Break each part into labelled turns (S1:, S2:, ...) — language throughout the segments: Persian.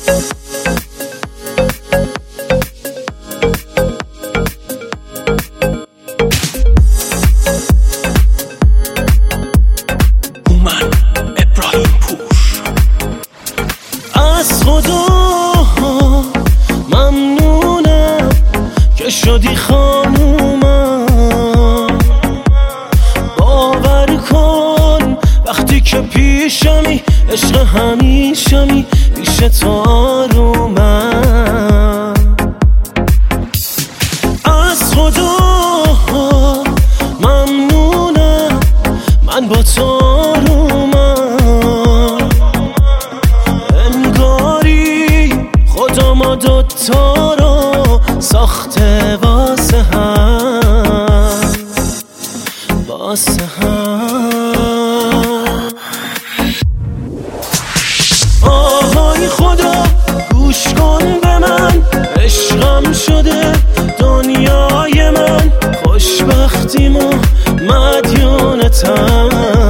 S1: از خدا ممنونم که شدی خانومم. باور کن وقتی که پیشمی عشق همیشمی پیش تو آرومم. از خدا ممنونم من با تو آرومم. ما دوتا رو ساخته واسه هم، واسه هم. آهای خدا گوش کن به من، عشقم شده دنیای من، خوشبختیمو مدیونتم.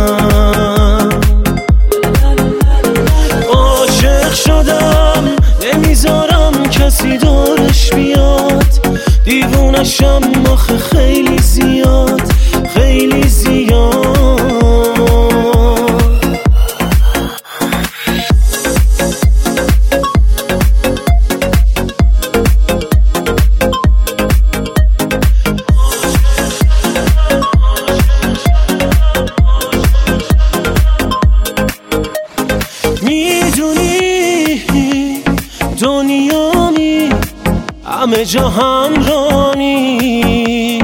S1: عاشق شدم نمیذارم کسی دورش بیاد، دیوونشم آخه خیلی زیاد، خیلی زیاد. میدونی دنیامی همه جا همرانی،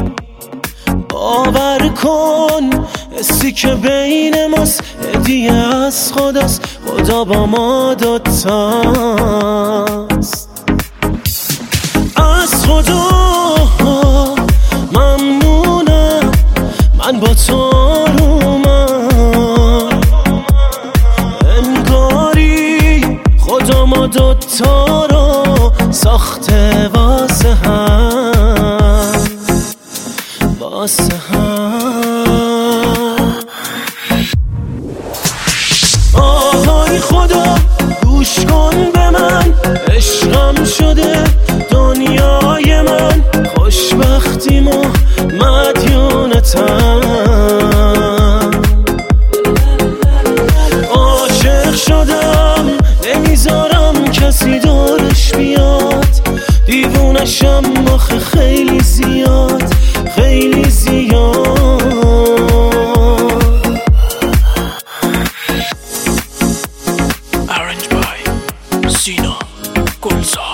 S1: باور کن حسی که بین ماست هدیه از خداست، خدا با ما دوتاست. از خدا ممنونم من با تو آرومم. انگاری خدا ما دوتا رو ساخته واسه هم، واسه هم. آهای خدا گوش کن به من، عشقم شده دنیای من، خوشبختیمو مدیونتم. عاشق شدم نمیذارم کسی دورش بیاد، دیوونشم آخه خیلی زیاد، خیلی زیاد.
S2: Arranged by Sina Gonzalez.